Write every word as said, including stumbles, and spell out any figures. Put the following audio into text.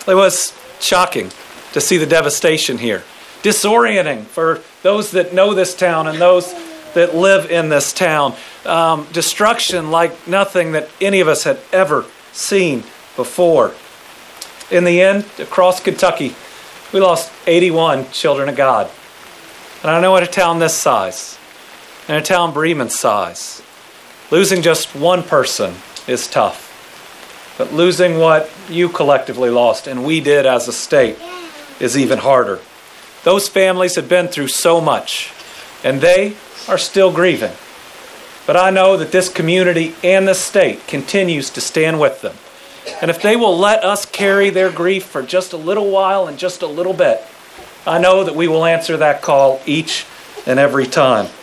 It was shocking to see the devastation here. Disorienting for those that know this town and those that live in this town. Um, destruction like nothing that any of us had ever seen before. In the end, across Kentucky, we lost eighty-one children of God. And I know in a town this size, in a town Bremen's size, losing just one person is tough. But losing what you collectively lost, and we did as a state, is even harder. Those families have been through so much, and they are still grieving. But I know that this community and the state continues to stand with them. And if they will let us carry their grief for just a little while and just a little bit, I know that we will answer that call each and every time.